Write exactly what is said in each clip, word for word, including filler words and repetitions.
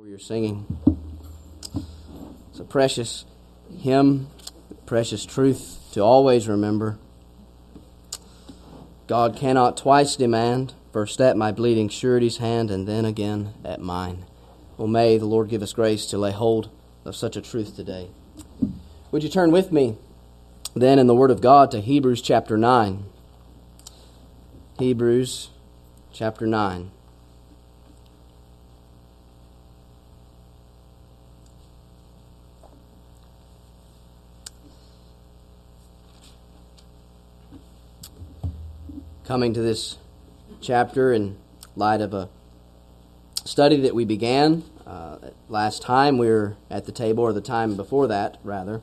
You're singing. It's a precious hymn, precious truth to always remember. God cannot twice demand, first at my bleeding surety's hand, and then again at mine. Well, may the Lord give us grace to lay hold of such a truth today. Would you turn with me then in the Word of God to Hebrews chapter nine? Hebrews chapter nine. Coming to this chapter in light of a study that we began uh, last time, we were at the table, or the time before that, rather,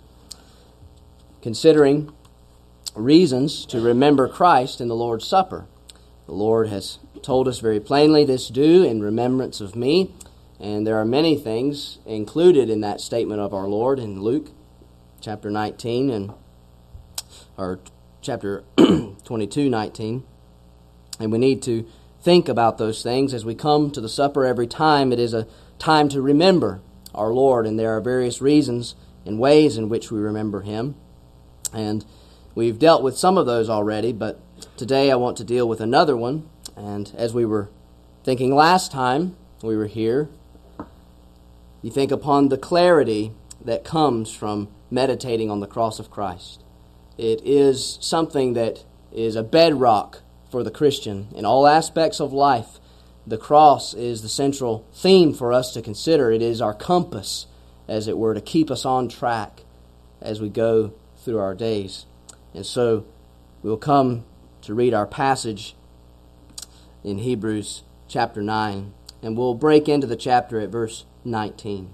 considering reasons to remember Christ in the Lord's Supper. The Lord has told us very plainly, "This do in remembrance of me," and there are many things included in that statement of our Lord in Luke chapter nineteen and or chapter twenty-two, nineteen. And we need to think about those things as we come to the supper every time. It is a time to remember our Lord, and there are various reasons and ways in which we remember Him. And we've dealt with some of those already, but today I want to deal with another one. And as we were thinking last time we were here, you think upon the clarity that comes from meditating on the cross of Christ. It is something that is a bedrock for the Christian in all aspects of life. The cross is the central theme for us to consider. It is our compass, as it were, to keep us on track as we go through our days. And so we'll come to read our passage in Hebrews chapter nine, and we'll break into the chapter at verse nineteen.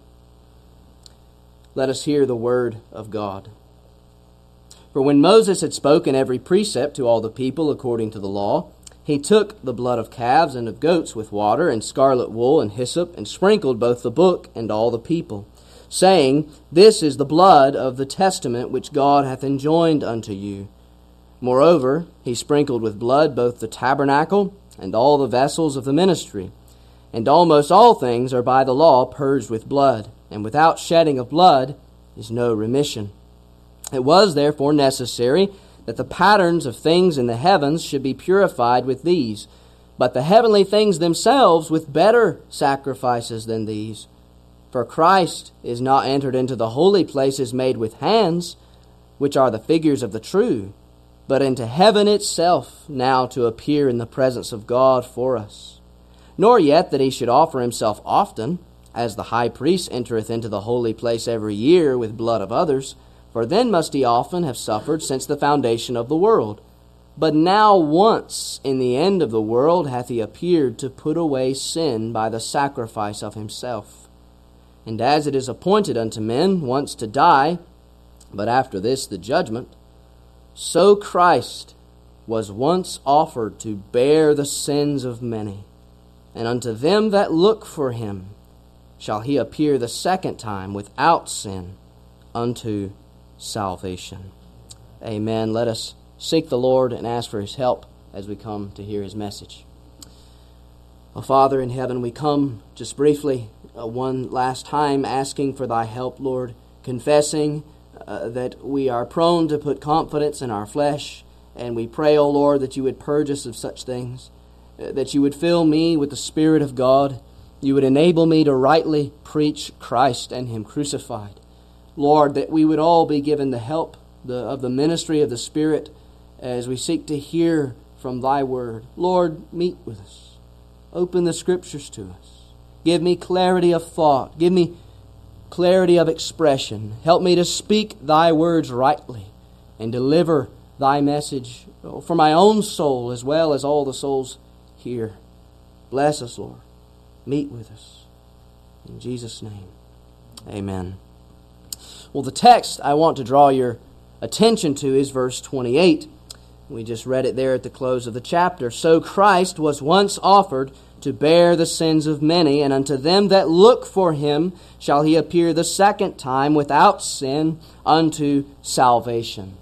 Let us hear the word of God. For when Moses had spoken every precept to all the people according to the law, he took the blood of calves and of goats with water and scarlet wool and hyssop, and sprinkled both the book and all the people, saying, "This is the blood of the testament which God hath enjoined unto you." Moreover, he sprinkled with blood both the tabernacle and all the vessels of the ministry. And almost all things are by the law purged with blood, and without shedding of blood is no remission. It was therefore necessary that the patterns of things in the heavens should be purified with these, but the heavenly things themselves with better sacrifices than these. For Christ is not entered into the holy places made with hands, which are the figures of the true, but into heaven itself, now to appear in the presence of God for us. Nor yet that he should offer himself often, as the high priest entereth into the holy place every year with blood of others, for then must he often have suffered since the foundation of the world. But now once in the end of the world hath he appeared to put away sin by the sacrifice of himself. And as it is appointed unto men once to die, but after this the judgment, so Christ was once offered to bear the sins of many. And unto them that look for him shall he appear the second time without sin unto salvation. Amen. Let us seek the Lord and ask for His help as we come to hear His message. Oh, Father in heaven, we come just briefly uh, one last time asking for Thy help, Lord, confessing uh, that we are prone to put confidence in our flesh, and we pray, O Lord, that You would purge us of such things, uh, that You would fill me with the Spirit of God, You would enable me to rightly preach Christ and Him crucified. Lord, that we would all be given the help the, of the ministry of the Spirit as we seek to hear from Thy Word. Lord, meet with us. Open the Scriptures to us. Give me clarity of thought. Give me clarity of expression. Help me to speak Thy words rightly and deliver Thy message for my own soul as well as all the souls here. Bless us, Lord. Meet with us. In Jesus' name, amen. Well, the text I want to draw your attention to is verse twenty-eight. We just read it there at the close of the chapter. So Christ was once offered to bear the sins of many, and unto them that look for Him shall He appear the second time without sin unto salvation.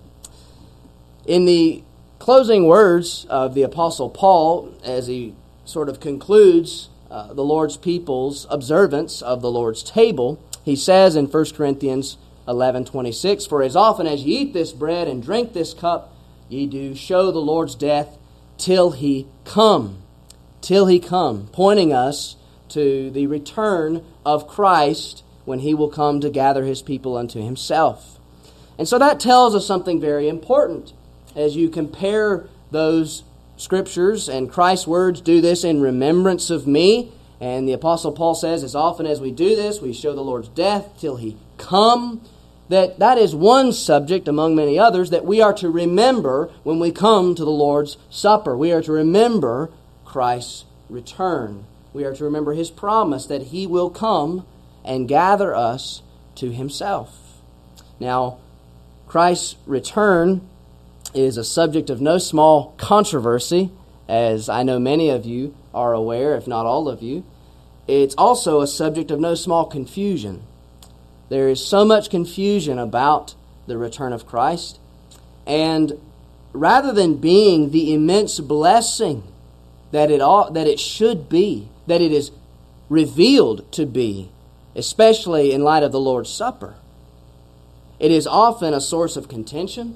In the closing words of the Apostle Paul, as he sort of concludes uh, the Lord's people's observance of the Lord's table. He says in First Corinthians eleven twenty-six, "For as often as ye eat this bread and drink this cup, ye do show the Lord's death till He come." Till He come, pointing us to the return of Christ when He will come to gather His people unto Himself. And so that tells us something very important. As you compare those Scriptures and Christ's words, "Do this in remembrance of me." And the Apostle Paul says, as often as we do this, we show the Lord's death till He come. That that is one subject among many others that we are to remember when we come to the Lord's Supper. We are to remember Christ's return. We are to remember His promise that He will come and gather us to Himself. Now, Christ's return is a subject of no small controversy, as I know many of you are aware, if not all of you. It's also a subject of no small confusion. There is so much confusion about the return of Christ, and rather than being the immense blessing that it ought, that it should be, that it is revealed to be, especially in light of the Lord's Supper, it is often a source of contention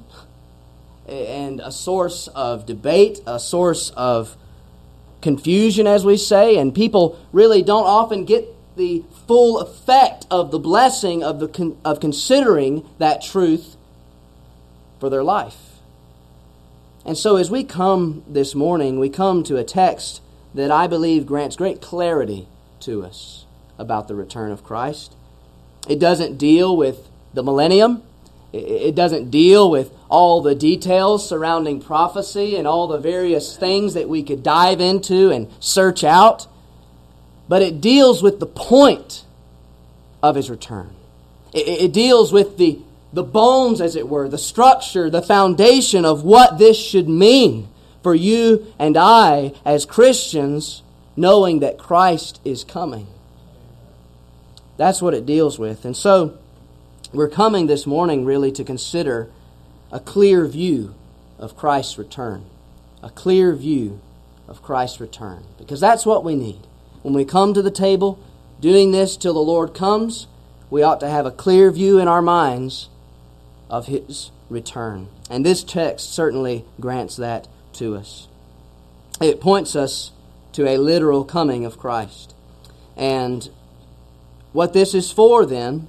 and a source of debate, a source of confusion, as we say, and people really don't often get the full effect of the blessing of the con- of considering that truth for their life. And so as we come this morning, we come to a text that I believe grants great clarity to us about the return of Christ. It doesn't deal with the millennium. It doesn't deal with all the details surrounding prophecy and all the various things that we could dive into and search out. But it deals with the point of His return. It, it deals with the, the bones, as it were, the structure, the foundation of what this should mean for you and I as Christians, knowing that Christ is coming. That's what it deals with. And so, we're coming this morning really to consider a clear view of Christ's return. A clear view of Christ's return. Because that's what we need. When we come to the table, doing this till the Lord comes, we ought to have a clear view in our minds of His return. And this text certainly grants that to us. It points us to a literal coming of Christ. And what this is for, then,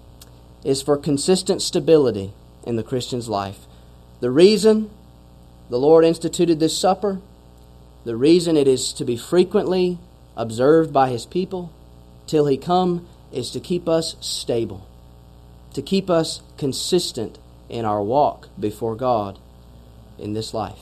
is for consistent stability in the Christian's life. The reason the Lord instituted this supper, the reason it is to be frequently observed by His people till He come, is to keep us stable, to keep us consistent in our walk before God in this life.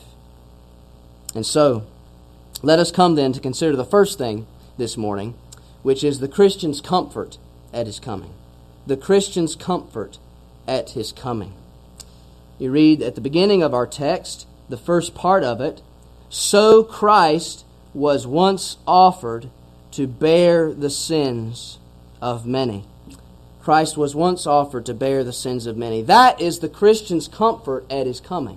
And so, let us come then to consider the first thing this morning, which is the Christian's comfort at His coming. The Christian's comfort at His coming. You read at the beginning of our text, the first part of it, "So Christ was once offered to bear the sins of many." Christ was once offered to bear the sins of many. That is the Christian's comfort at His coming.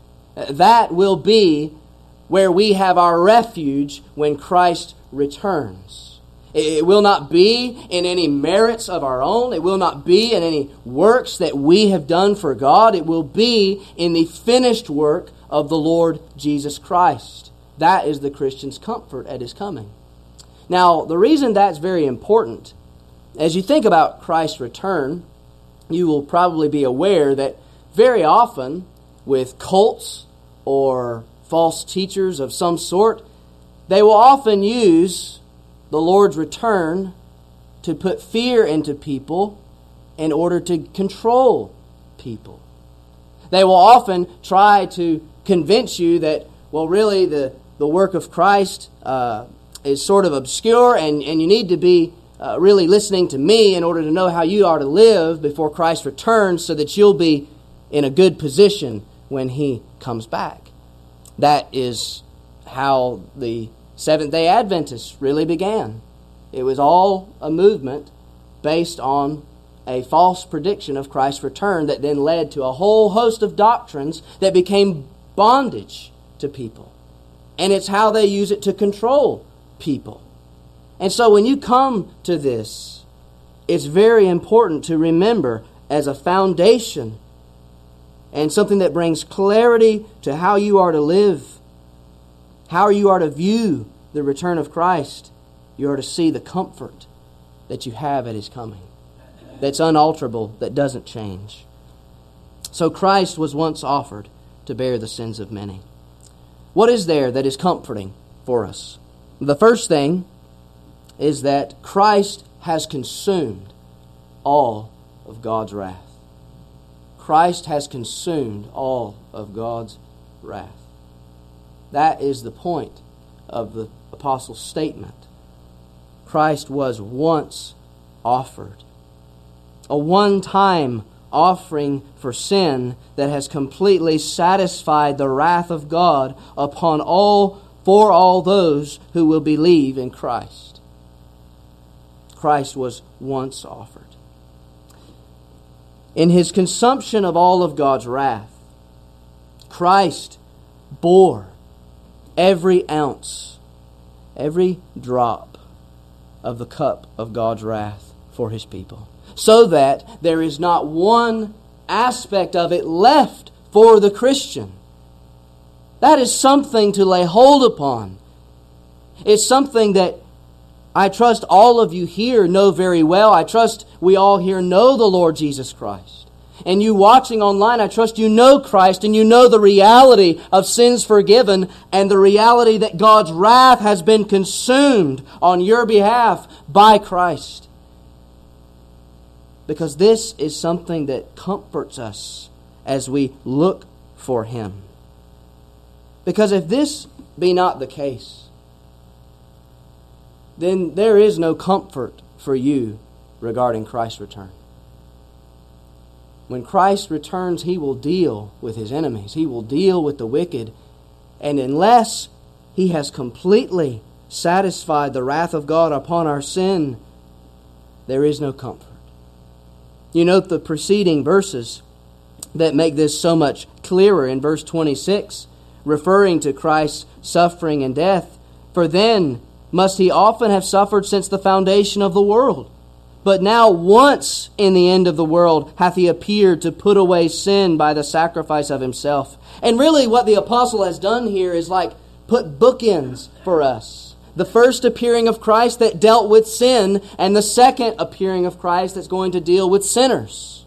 That will be where we have our refuge when Christ returns. It will not be in any merits of our own. It will not be in any works that we have done for God. It will be in the finished work of the Lord Jesus Christ. That is the Christian's comfort at His coming. Now, the reason that's very important, as you think about Christ's return, you will probably be aware that very often with cults or false teachers of some sort, they will often use the Lord's return to put fear into people in order to control people. They will often try to convince you that, well, really the, the work of Christ uh, is sort of obscure and, and you need to be uh, really listening to me in order to know how you are to live before Christ returns so that you'll be in a good position when He comes back. That is how the Seventh-day Adventists really began. It was all a movement based on a false prediction of Christ's return that then led to a whole host of doctrines that became bondage to people. And it's how they use it to control people. And so when you come to this, it's very important to remember as a foundation and something that brings clarity to how you are to live, how you are to view the return of Christ. You are to see the comfort that you have at His coming, that's unalterable, that doesn't change. So Christ was once offered to bear the sins of many. What is there that is comforting for us? The first thing is that Christ has consumed all of God's wrath. Christ has consumed all of God's wrath. That is the point of the apostle's statement. Christ was once offered. A one-time offering for sin that has completely satisfied the wrath of God upon all, for all those who will believe in Christ. Christ was once offered. In His consumption of all of God's wrath, Christ bore every ounce, every drop of the cup of God's wrath for His people, so that there is not one aspect of it left for the Christian. That is something to lay hold upon. It's something that I trust all of you here know very well. I trust we all here know the Lord Jesus Christ. And you watching online, I trust you know Christ and you know the reality of sins forgiven and the reality that God's wrath has been consumed on your behalf by Christ. Because this is something that comforts us as we look for Him. Because if this be not the case, then there is no comfort for you regarding Christ's return. When Christ returns, He will deal with His enemies. He will deal with the wicked. And unless He has completely satisfied the wrath of God upon our sin, there is no comfort. You note the preceding verses that make this so much clearer. In verse twenty-six, referring to Christ's suffering and death, "For then must He often have suffered since the foundation of the world. But now once in the end of the world hath He appeared to put away sin by the sacrifice of Himself." And really what the apostle has done here is like put bookends for us. The first appearing of Christ that dealt with sin, and the second appearing of Christ that's going to deal with sinners.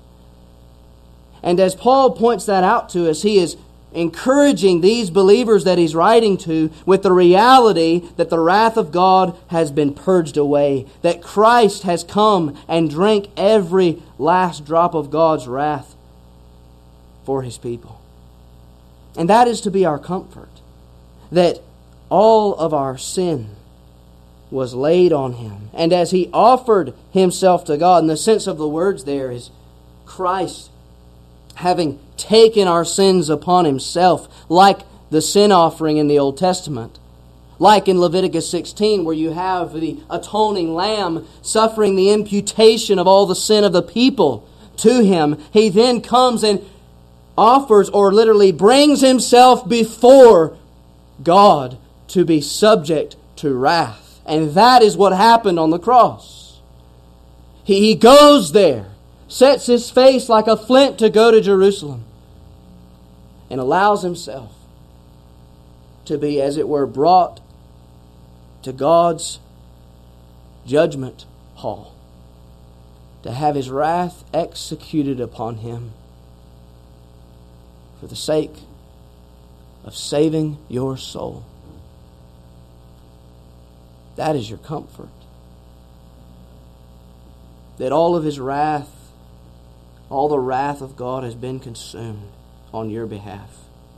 And as Paul points that out to us, he is encouraging these believers that he's writing to with the reality that the wrath of God has been purged away, that Christ has come and drank every last drop of God's wrath for His people. And that is to be our comfort, that all of our sin was laid on Him. And as He offered Himself to God, and the sense of the words there is Christ having taken our sins upon Himself, like the sin offering in the Old Testament. Like in Leviticus sixteen, where you have the atoning lamb suffering the imputation of all the sin of the people to Him. He then comes and offers, or literally brings Himself before God to be subject to wrath. And that is what happened on the cross. He, he goes there, sets His face like a flint to go to Jerusalem, and allows Himself to be, as it were, brought to God's judgment hall, to have His wrath executed upon Him for the sake of saving your soul. That is your comfort. That all of His wrath, all the wrath of God has been consumed on your behalf.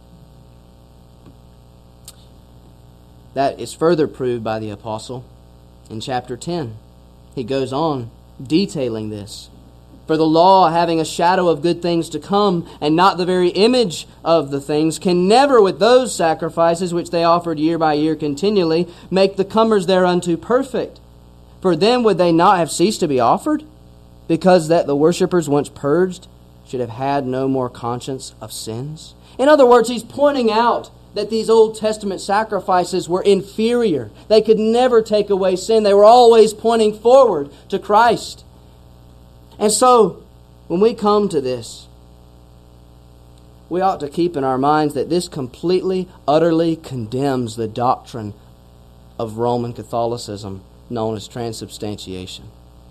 That is further proved by the apostle in chapter ten. He goes on detailing this. For the law, having a shadow of good things to come, and not the very image of the things, can never with those sacrifices which they offered year by year continually make the comers thereunto perfect. For then would they not have ceased to be offered, because that the worshippers once purged should have had no more conscience of sins? In other words, he's pointing out that these Old Testament sacrifices were inferior. They could never take away sin. They were always pointing forward to Christ. And so, when we come to this, we ought to keep in our minds that this completely, utterly condemns the doctrine of Roman Catholicism known as transubstantiation,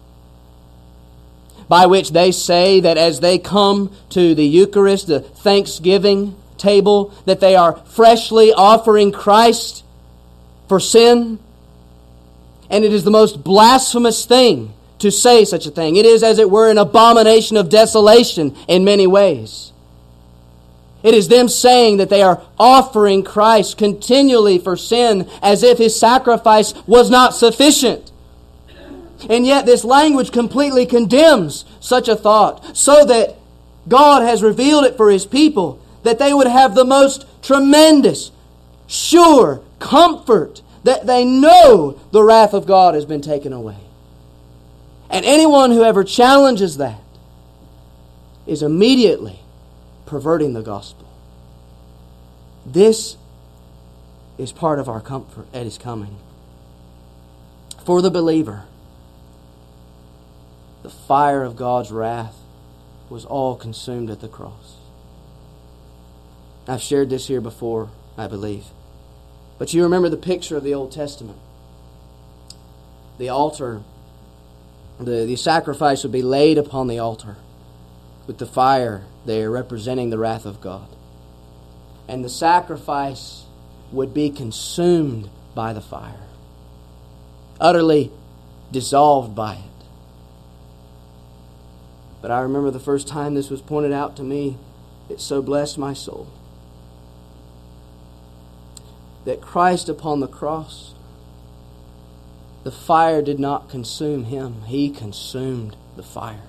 by which they say that as they come to the Eucharist, the Thanksgiving table, that they are freshly offering Christ for sin. And it is the most blasphemous thing to say such a thing. It is, as it were, an abomination of desolation in many ways. It is them saying that they are offering Christ continually for sin as if His sacrifice was not sufficient. And yet this language completely condemns such a thought, so that God has revealed it for His people, that they would have the most tremendous, sure comfort that they know the wrath of God has been taken away. And anyone who ever challenges that is immediately perverting the gospel. This is part of our comfort at His coming. For the believer, the fire of God's wrath was all consumed at the cross. I've shared this here before, I believe. But you remember the picture of the Old Testament. The altar, the, the sacrifice would be laid upon the altar with the fire there representing the wrath of God. And the sacrifice would be consumed by the fire, utterly dissolved by it. But I remember the first time this was pointed out to me, it so blessed my soul. That Christ upon the cross, the fire did not consume Him. He consumed the fire.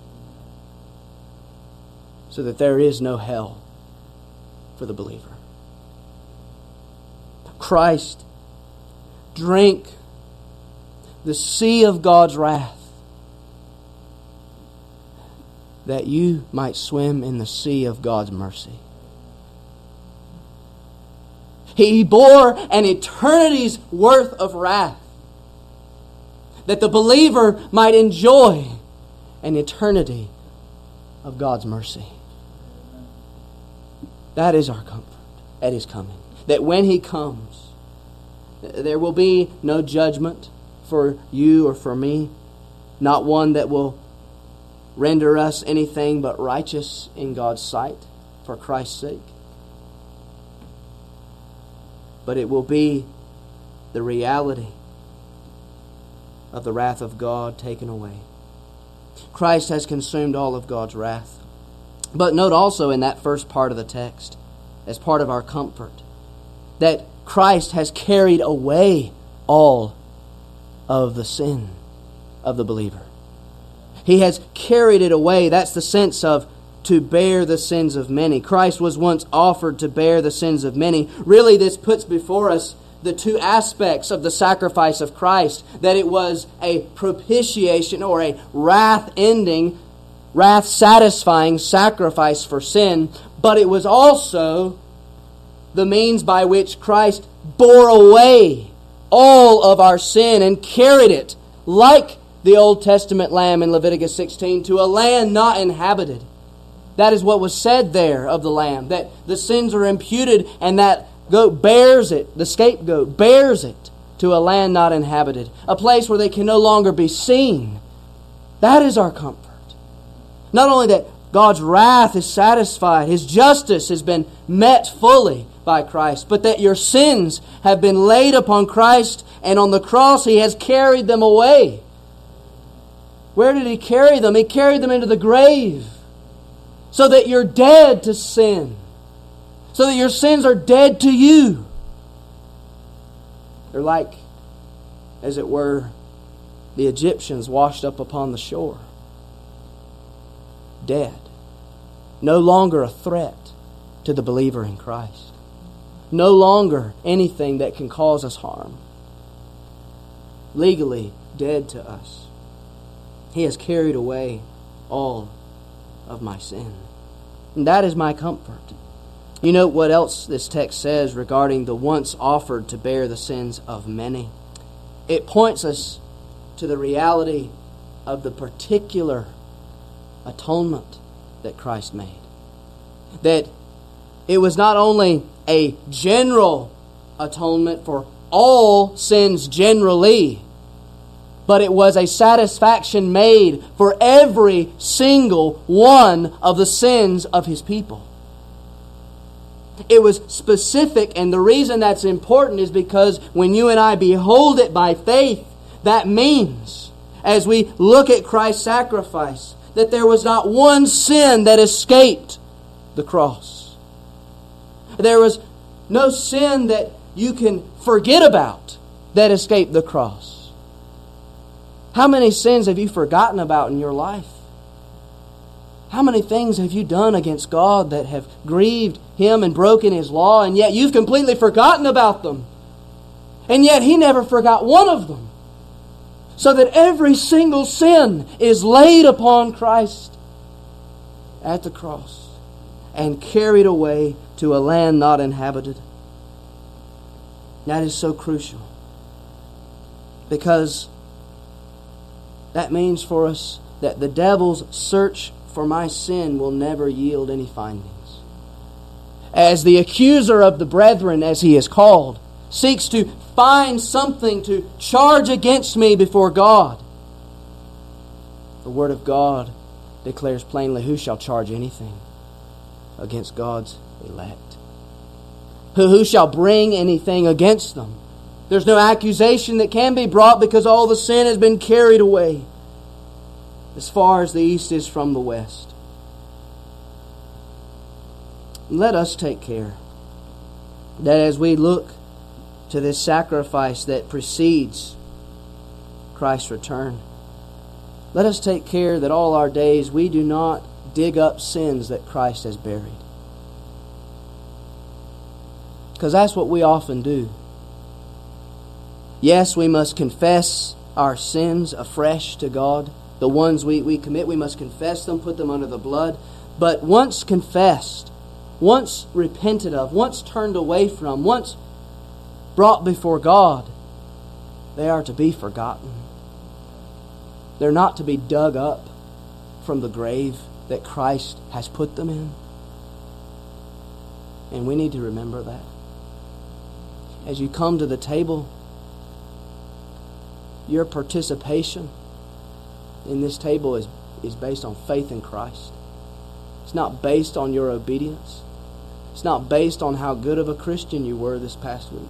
So that there is no hell for the believer. Christ drank the sea of God's wrath, that you might swim in the sea of God's mercy. He bore an eternity's worth of wrath, that the believer might enjoy an eternity of God's mercy. That is our comfort at His coming. That when He comes, there will be no judgment for you or for me, not one that will render us anything but righteous in God's sight for Christ's sake. But it will be the reality of the wrath of God taken away. Christ has consumed all of God's wrath. But note also in that first part of the text, as part of our comfort, that Christ has carried away all of the sin of the believer. He has carried it away. That's the sense of to bear the sins of many. Christ was once offered to bear the sins of many. Really, this puts before us the two aspects of the sacrifice of Christ, that it was a propitiation or a wrath-ending, wrath-satisfying sacrifice for sin, but it was also the means by which Christ bore away all of our sin and carried it, like the Old Testament lamb in Leviticus sixteen, to a land not inhabited. That is what was said there of the lamb, that the sins are imputed and that goat bears it, the scapegoat bears it to a land not inhabited, a place where they can no longer be seen. That is our comfort. Not only that God's wrath is satisfied, His justice has been met fully by Christ, but that your sins have been laid upon Christ, and on the cross He has carried them away. Where did He carry them? He carried them into the grave, so that you're dead to sin, so that your sins are dead to you. They're like, as it were, the Egyptians washed up upon the shore. Dead. No longer a threat to the believer in Christ. No longer anything that can cause us harm. Legally dead to us. He has carried away all of my sin. And that is my comfort. You know what else this text says regarding the once offered to bear the sins of many? It points us to the reality of the particular atonement that Christ made. That it was not only a general atonement for all sins generally, but it was a satisfaction made for every single one of the sins of His people. It was specific, and the reason that's important is because when you and I behold it by faith, that means, as we look at Christ's sacrifice, that there was not one sin that escaped the cross. There was no sin that you can forget about that escaped the cross. How many sins have you forgotten about in your life? How many things have you done against God that have grieved Him and broken His law, and yet you've completely forgotten about them? And yet He never forgot one of them. So that every single sin is laid upon Christ at the cross and carried away to a land not inhabited. That is so crucial, because that means for us that the devil's search for my sin will never yield any findings. As the accuser of the brethren, as he is called, seeks to find something to charge against me before God, the Word of God declares plainly, who shall charge anything against God's elect? Who, who shall bring anything against them? There's no accusation that can be brought because all the sin has been carried away as far as the east is from the west. Let us take care that as we look to this sacrifice that precedes Christ's return, let us take care that all our days we do not dig up sins that Christ has buried. Because that's what we often do. Yes, we must confess our sins afresh to God. The ones we, we commit, we must confess them, put them under the blood. But once confessed, once repented of, once turned away from, once brought before God, they are to be forgotten. They're not to be dug up from the grave that Christ has put them in. And we need to remember that. As you come to the table, your participation in this table is, is based on faith in Christ. It's not based on your obedience. It's not based on how good of a Christian you were this past week,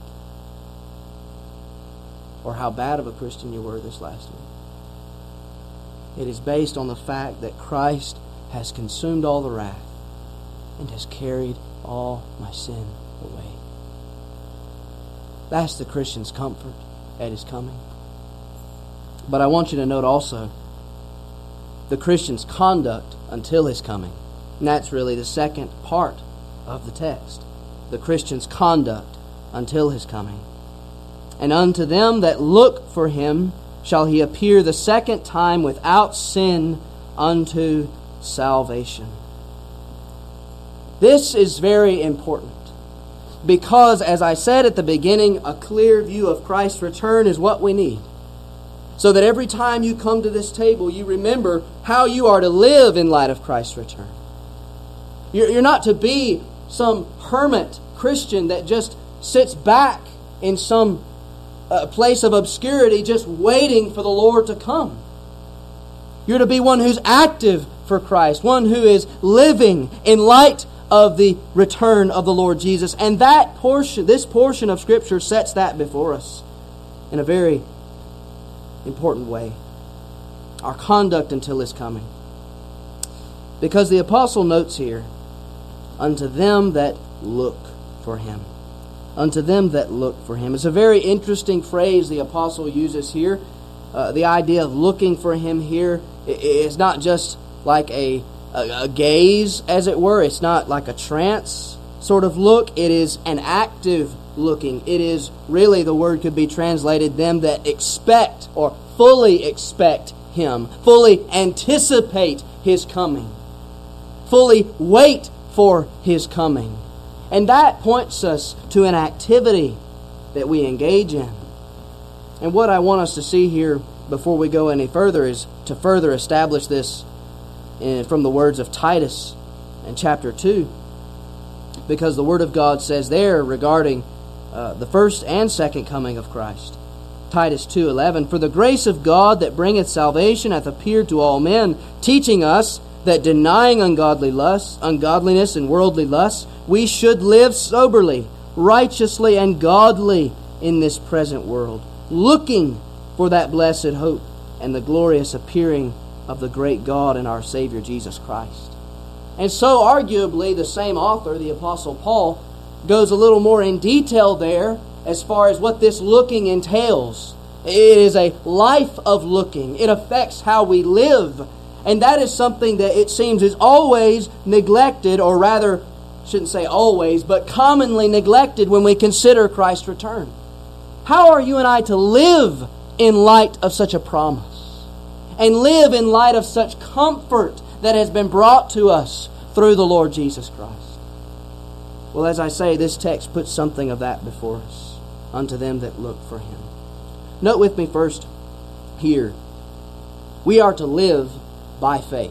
or how bad of a Christian you were this last week. It is based on the fact that Christ has consumed all the wrath and has carried all my sin away. That's the Christian's comfort at His coming. But I want you to note also the Christian's conduct until His coming. And that's really the second part of the text. The Christian's conduct until His coming. And unto them that look for Him shall He appear the second time without sin unto salvation. This is very important, because, as I said at the beginning, a clear view of Christ's return is what we need. So that every time you come to this table, you remember how you are to live in light of Christ's return. You're not to be some hermit Christian that just sits back in some uh, place of obscurity just waiting for the Lord to come. You're to be one who's active for Christ, one who is living in light of the return of the Lord Jesus. And that portion, this portion of Scripture sets that before us in a very important way. Our conduct until His coming. Because the apostle notes here, unto them that look for Him. Unto them that look for Him. It's a very interesting phrase the apostle uses here. Uh, the idea of looking for Him here is not just like a, a, a gaze, as it were. It's not like a trance sort of look. It is an active looking. It is really, the word could be translated, them that expect or fully expect Him, fully anticipate His coming, fully wait for His coming. And that points us to an activity that we engage in. And what I want us to see here before we go any further is to further establish this in, from the words of Titus in chapter two. Because the Word of God says there regarding uh, the first and second coming of Christ. Titus two eleven, "For the grace of God that bringeth salvation hath appeared to all men, teaching us that denying ungodly lusts, ungodliness and worldly lusts, we should live soberly, righteously, and godly in this present world, looking for that blessed hope and the glorious appearing of the great God and our Savior Jesus Christ." And so arguably the same author, the Apostle Paul, goes a little more in detail there as far as what this looking entails. It is a life of looking. It affects how we live. And that is something that it seems is always neglected, or rather, shouldn't say always, but commonly neglected when we consider Christ's return. How are you and I to live in light of such a promise? And live in light of such comfort that has been brought to us through the Lord Jesus Christ? Well, as I say, this text puts something of that before us, unto them that look for Him. Note with me first here, we are to live by faith.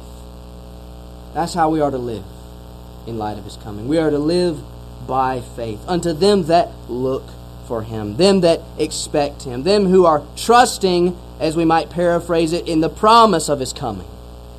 That's how we are to live in light of His coming. We are to live by faith, unto them that look for Him, them that expect Him, them who are trusting, as we might paraphrase it, in the promise of His coming.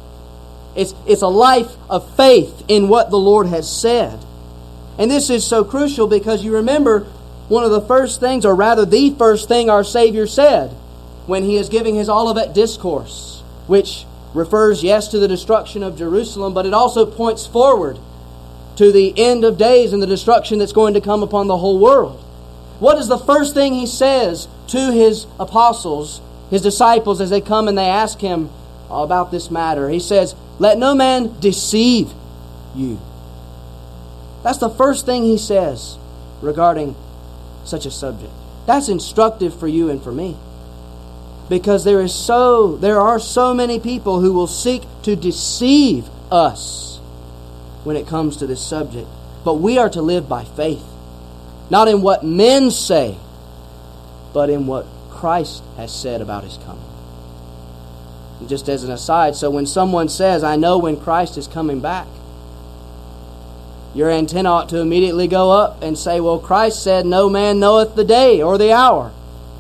It's, it's a life of faith in what the Lord has said. And this is so crucial because you remember one of the first things, or rather the first thing our Savior said when He is giving His Olivet Discourse, which refers, yes, to the destruction of Jerusalem, but it also points forward to the end of days and the destruction that's going to come upon the whole world. What is the first thing He says to His apostles, His disciples, as they come and they ask Him about this matter? He says, "Let no man deceive you." That's the first thing He says regarding such a subject. That's instructive for you and for me. Because there is so there are so many people who will seek to deceive us when it comes to this subject. But we are to live by faith. Not in what men say, but in what Christ has said about His coming. And just as an aside, so when someone says, "I know when Christ is coming back," your antenna ought to immediately go up and say, "Well, Christ said, no man knoweth the day or the hour."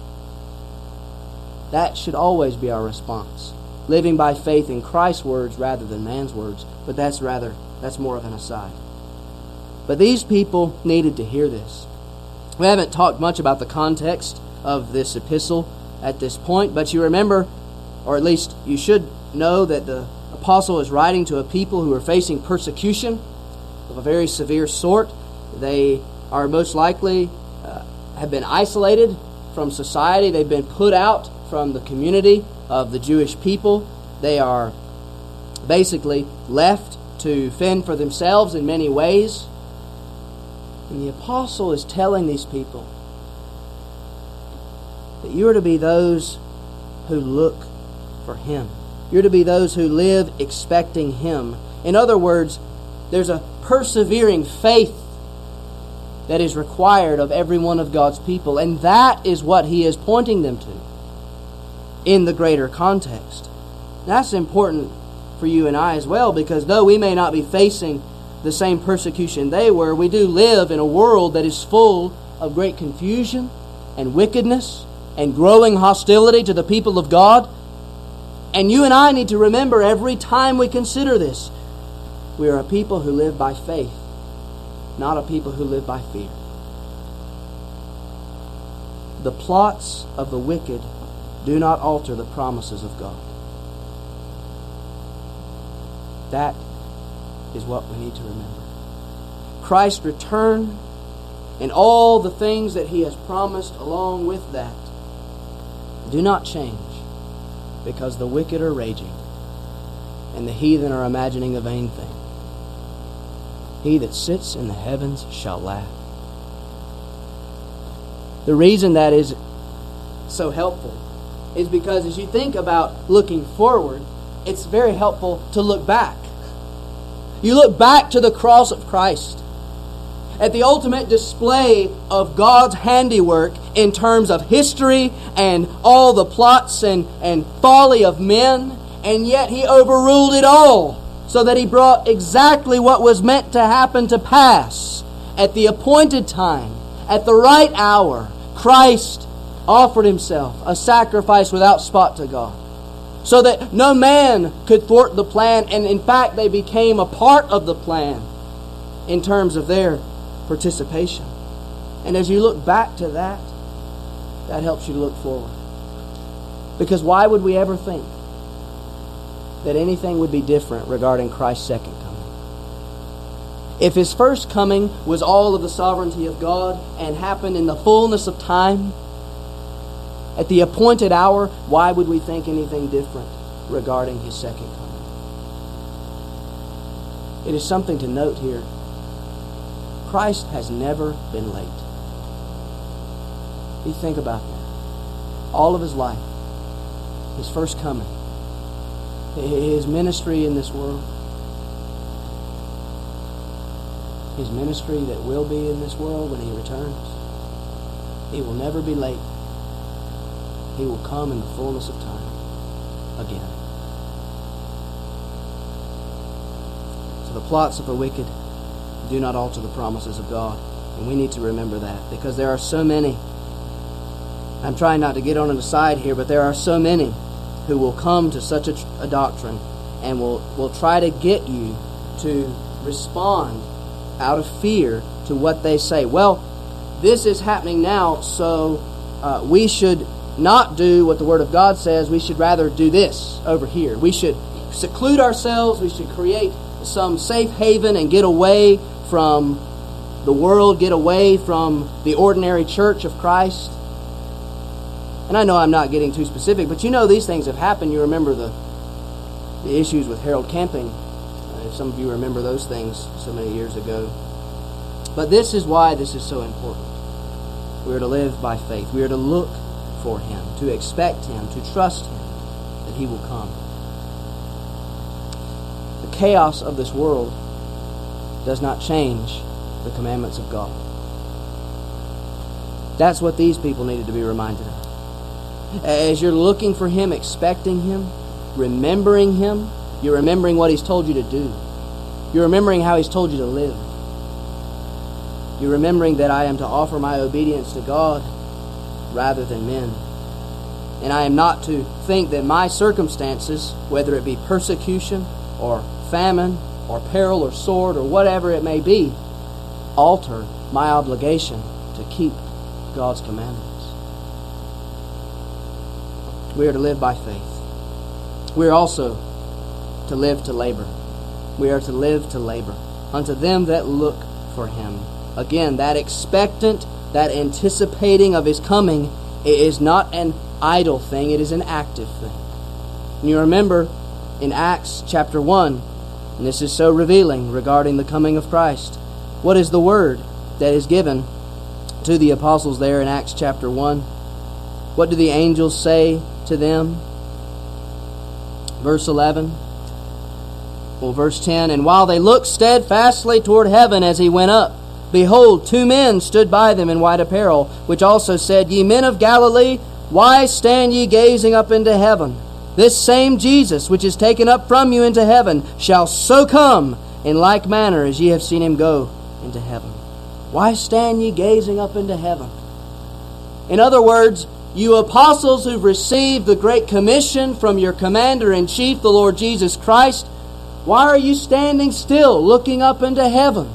That should always be our response. Living by faith in Christ's words rather than man's words. But that's rather, that's more of an aside. But these people needed to hear this. We haven't talked much about the context of this epistle at this point, but you remember, or at least you should know, that the apostle is writing to a people who are facing persecution of a very severe sort. They are most likely uh, have been isolated from society. They've been put out from the community of the Jewish people. They are basically left to fend for themselves in many ways. And the apostle is telling these people that you are to be those who look for Him. You're to be those who live expecting Him. In other words, there's a persevering faith that is required of every one of God's people. And that is what He is pointing them to in the greater context. That's important for you and I as well, because though we may not be facing the same persecution they were, we do live in a world that is full of great confusion and wickedness and growing hostility to the people of God. And you and I need to remember every time we consider this, we are a people who live by faith, not a people who live by fear. The plots of the wicked do not alter the promises of God. That is what we need to remember. Christ's return and all the things that He has promised along with that do not change, because the wicked are raging and the heathen are imagining a vain thing. He that sits in the heavens shall laugh. The reason that is so helpful is because as you think about looking forward, it's very helpful to look back. You look back to the cross of Christ. at the ultimate display of God's handiwork in terms of history and all the plots and, and folly of men, and yet He overruled it all so that He brought exactly what was meant to happen to pass. At the appointed time, at the right hour, Christ offered Himself a sacrifice without spot to God, so that no man could thwart the plan, and in fact they became a part of the plan in terms of their participation. And as you look back to that, that helps you to look forward. Because why would we ever think that anything would be different regarding Christ's second coming? If His first coming was all of the sovereignty of God and happened in the fullness of time, at the appointed hour, why would we think anything different regarding His second coming? It is something to note here. Christ has never been late. You think about that. All of His life, His first coming, His ministry in this world, His ministry that will be in this world when He returns, He will never be late. He will come in the fullness of time again. So the plots of the wicked do not alter the promises of God. And we need to remember that, because there are so many. I'm trying not to get on an aside here, but there are so many who will come to such a, a doctrine and will, will try to get you to respond out of fear to what they say. Well, this is happening now, so uh, we should not do what the Word of God says. We should rather do this over here. We should seclude ourselves. We should create some safe haven and get away from the world, get away from the ordinary church of Christ. And I know I'm not getting too specific, but you know these things have happened. You remember the the issues with Harold Camping. Uh, some of you remember those things so many years ago. But this is why this is so important. We are to live by faith. We are to look for Him, to expect Him, to trust Him, that He will come. The chaos of this world does not change the commandments of God. That's what these people needed to be reminded of. As you're looking for Him, expecting Him, remembering Him, you're remembering what He's told you to do. You're remembering how He's told you to live. You're remembering that I am to offer my obedience to God rather than men. And I am not to think that my circumstances, whether it be persecution or famine or peril or sword or whatever it may be, alter my obligation to keep God's commandments. We are to live by faith. We are also to live to labor. We are to live to labor unto them that look for Him. Again, that expectant, that anticipating of His coming is not an idle thing, it is an active thing. And you remember in Acts chapter one, and this is so revealing regarding the coming of Christ, what is the word that is given to the apostles there in Acts chapter one? What do the angels say to them? Verse eleven. Well, verse ten. And while they looked steadfastly toward heaven as He went up, behold, two men stood by them in white apparel, which also said, Ye men of Galilee, why stand ye gazing up into heaven? This same Jesus, which is taken up from you into heaven, shall so come in like manner as ye have seen Him go into heaven. Why stand ye gazing up into heaven? In other words, you apostles who've received the Great Commission from your Commander-in-Chief, the Lord Jesus Christ, why are you standing still, looking up into heaven?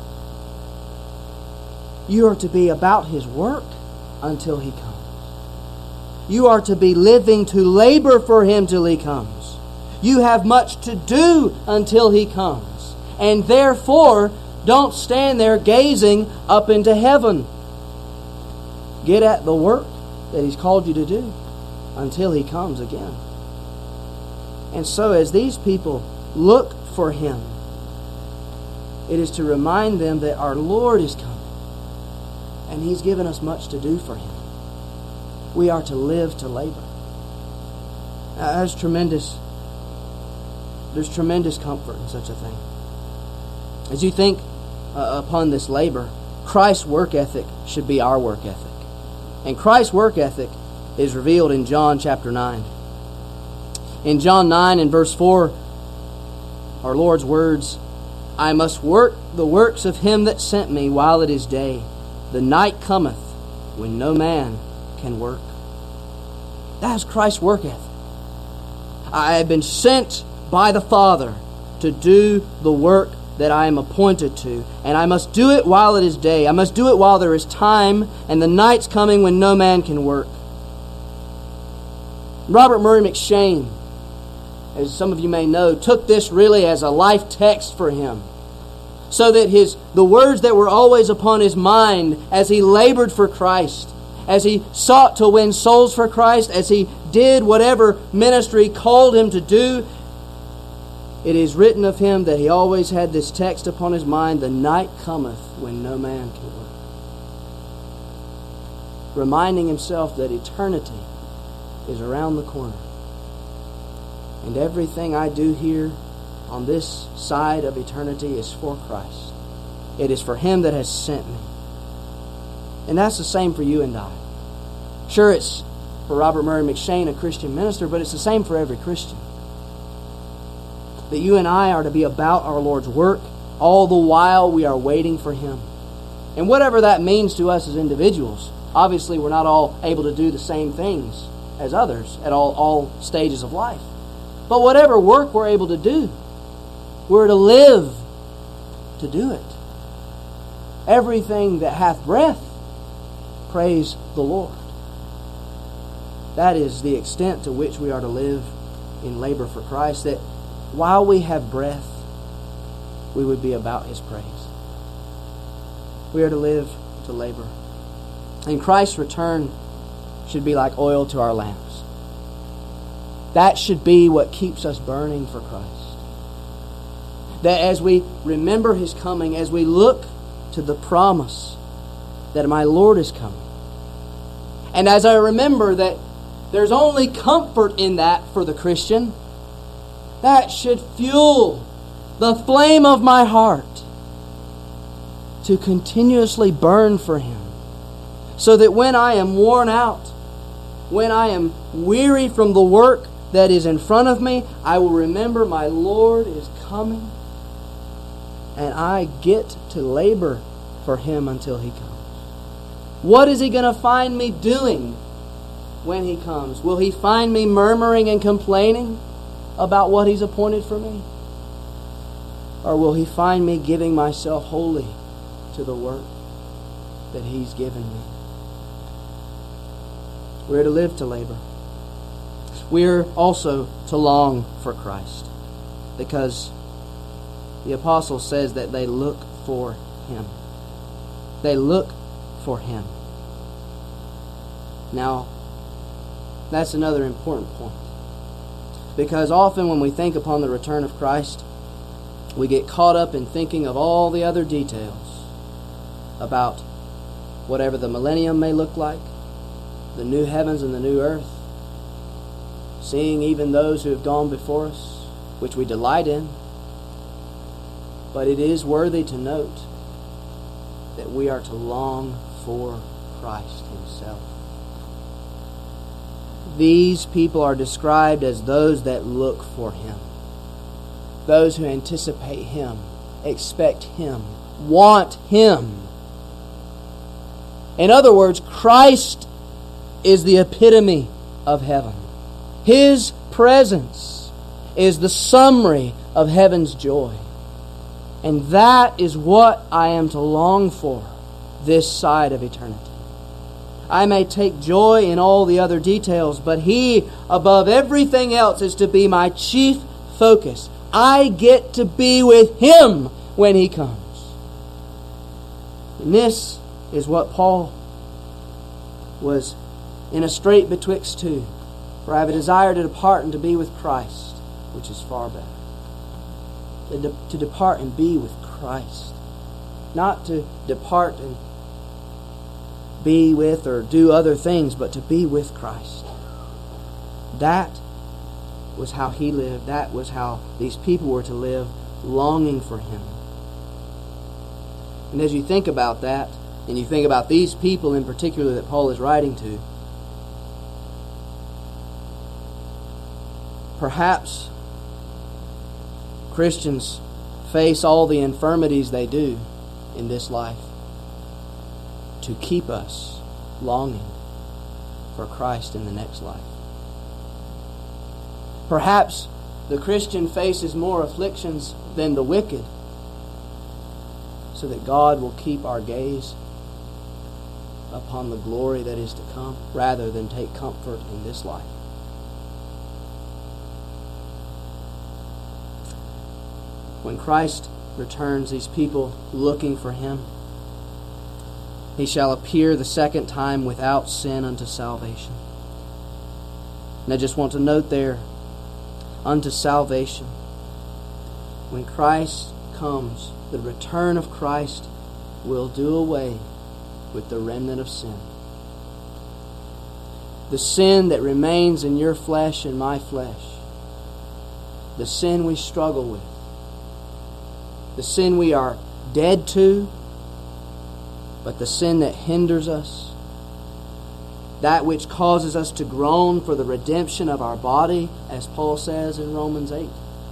You are to be about His work until He comes. You are to be living to labor for Him till He comes. You have much to do until He comes. And therefore, don't stand there gazing up into heaven. Get at the work that He's called you to do until He comes again. And so as these people look for Him, it is to remind them that our Lord is coming. And He's given us much to do for Him. We are to live to labor. Now, there's tremendous, there's tremendous comfort in such a thing. As you think uh, upon this labor, Christ's work ethic should be our work ethic. And Christ's work ethic is revealed in John chapter nine. In John nine and verse four, our Lord's words, I must work the works of him that sent me while it is day. The night cometh when no man can work. That is Christ's work ethic. I have been sent by the Father to do the work that I am appointed to, and I must do it while it is day. I must do it while there is time, and the night's coming when no man can work. Robert Murray McCheyne, as some of you may know, took this really as a life text for him, so that his the words that were always upon his mind as he labored for Christ, as he sought to win souls for Christ, as he did whatever ministry called him to do, it is written of him that he always had this text upon his mind, the night cometh when no man can work. Reminding himself that eternity is around the corner. And everything I do here on this side of eternity is for Christ. It is for Him that has sent me. And that's the same for you and I. Sure, it's for Robert Murray McCheyne, a Christian minister, but it's the same for every Christian. That you and I are to be about our Lord's work all the while we are waiting for Him. And whatever that means to us as individuals, obviously we're not all able to do the same things as others at all, all stages of life. But whatever work we're able to do, we're to live to do it. Everything that hath breath, praise the Lord. That is the extent to which we are to live in labor for Christ, that while we have breath, we would be about His praise. We are to live to labor. And Christ's return should be like oil to our lamps. That should be what keeps us burning for Christ. That as we remember His coming, as we look to the promise that my Lord is coming, and as I remember that there's only comfort in that for the Christian, that should fuel the flame of my heart to continuously burn for Him. So that when I am worn out, when I am weary from the work that is in front of me, I will remember my Lord is coming, and I get to labor for Him until He comes. What is He going to find me doing when He comes? Will He find me murmuring and complaining about what He's appointed for me? Or will He find me giving myself wholly to the work that He's given me? We're to live to labor. We're also to long for Christ, because the apostle says that they look for Him. They look for Him. Now, that's another important point, because often when we think upon the return of Christ, we get caught up in thinking of all the other details about whatever the millennium may look like, the new heavens and the new earth, seeing even those who have gone before us, which we delight in. But it is worthy to note that we are to long for Christ Himself. These people are described as those that look for Him, those who anticipate Him, expect Him, want Him. In other words, Christ is the epitome of heaven. His presence is the summary of heaven's joy. And that is what I am to long for this side of eternity. I may take joy in all the other details, but He, above everything else, is to be my chief focus. I get to be with Him when He comes. And this is what Paul was in a strait betwixt two. For I have a desire to depart and to be with Christ, which is far better. To, de- to depart and be with Christ. Not to depart and be with or do other things, but to be with Christ. That was how He lived. That was how these people were to live, longing for Him. And as you think about that, and you think about these people in particular that Paul is writing to, perhaps Christians face all the infirmities they do in this life to keep us longing for Christ in the next life. Perhaps the Christian faces more afflictions than the wicked, so that God will keep our gaze upon the glory that is to come, rather than take comfort in this life. When Christ returns, these people looking for Him, He shall appear the second time without sin unto salvation. And I just want to note there, unto salvation. When Christ comes, the return of Christ will do away with the remnant of sin. The sin that remains in your flesh and my flesh. The sin we struggle with. The sin we are dead to, but the sin that hinders us. That which causes us to groan for the redemption of our body, as Paul says in Romans eight.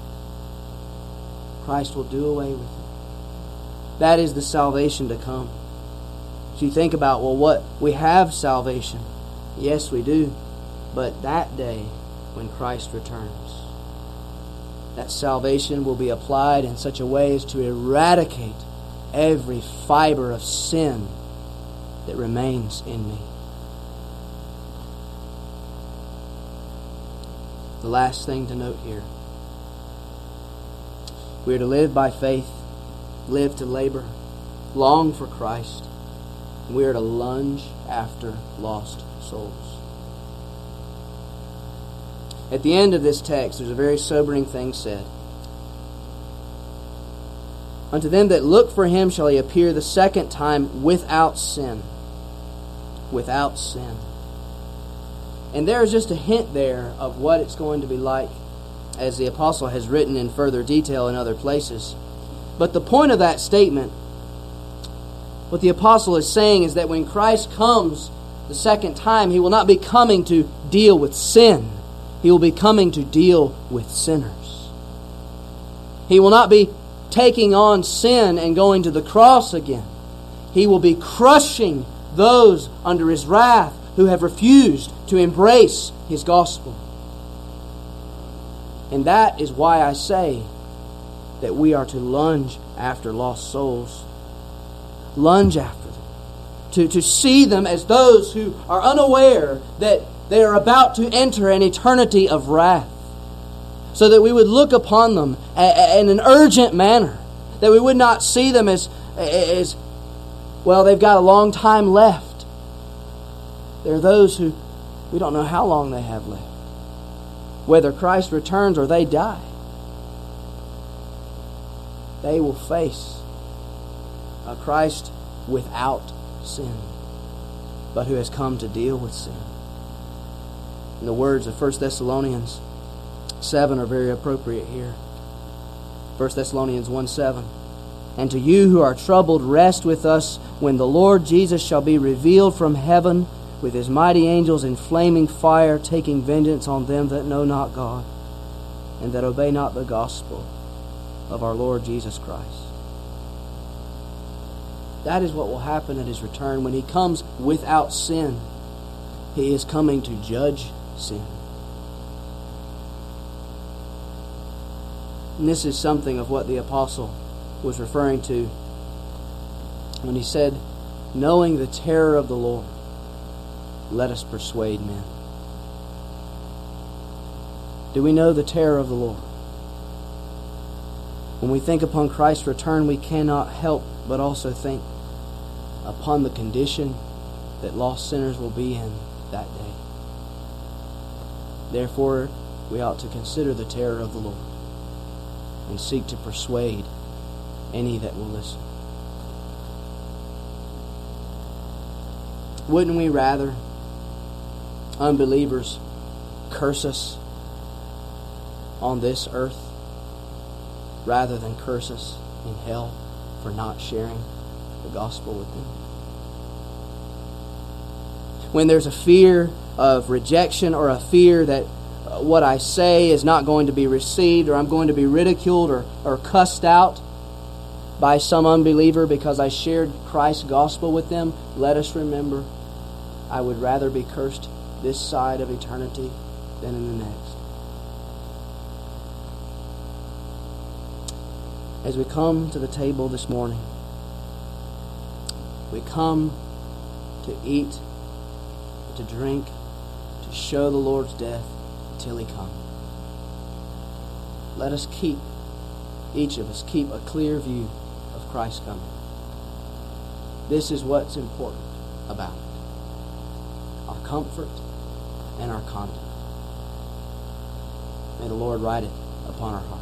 Christ will do away with it. That is the salvation to come. So you think about, well, what? We have salvation. Yes, we do. But that day, when Christ returns, that salvation will be applied in such a way as to eradicate every fiber of sin that remains in me. The last thing to note here. We are to live by faith, live to labor, long for Christ. And we are to lunge after lost souls. At the end of this text, there's a very sobering thing said. Unto them that look for Him shall He appear the second time without sin. Without sin. And there is just a hint there of what it's going to be like, as the apostle has written in further detail in other places. But the point of that statement, what the apostle is saying, is that when Christ comes the second time, He will not be coming to deal with sin. He will be coming to deal with sinners. He will not be taking on sin and going to the cross again. He will be crushing those under His wrath who have refused to embrace His gospel. And that is why I say that we are to lunge after lost souls. Lunge after them. To, to see them as those who are unaware that they are about to enter an eternity of wrath. So that we would look upon them in an urgent manner. That we would not see them as, as well, they've got a long time left. There are those who we don't know how long they have left. Whether Christ returns or they die, they will face a Christ without sin, but who has come to deal with sin. And the words of First Thessalonians seven are very appropriate here. First Thessalonians one seven. And to you who are troubled, rest with us when the Lord Jesus shall be revealed from heaven with His mighty angels in flaming fire, taking vengeance on them that know not God and that obey not the gospel of our Lord Jesus Christ. That is what will happen at His return. When He comes without sin, He is coming to judge sin. And this is something of what the apostle was referring to when he said, knowing the terror of the Lord, let us persuade men. Do we know the terror of the Lord? When we think upon Christ's return, we cannot help but also think upon the condition that lost sinners will be in that day. Therefore, we ought to consider the terror of the Lord and seek to persuade any that will listen. Wouldn't we rather unbelievers curse us on this earth rather than curse us in hell for not sharing the gospel with them. When there's a fear of rejection or a fear that what I say is not going to be received, or I'm going to be ridiculed or, or cussed out by some unbeliever because I shared Christ's gospel with them, let us remember, I would rather be cursed this side of eternity than in the next. As we come to the table this morning, we come to eat, to drink, to show the Lord's death until He comes. Let us keep, each of us, keep a clear view of Christ's coming. This is what's important about it. Our comfort and our conduct. May the Lord write it upon our hearts.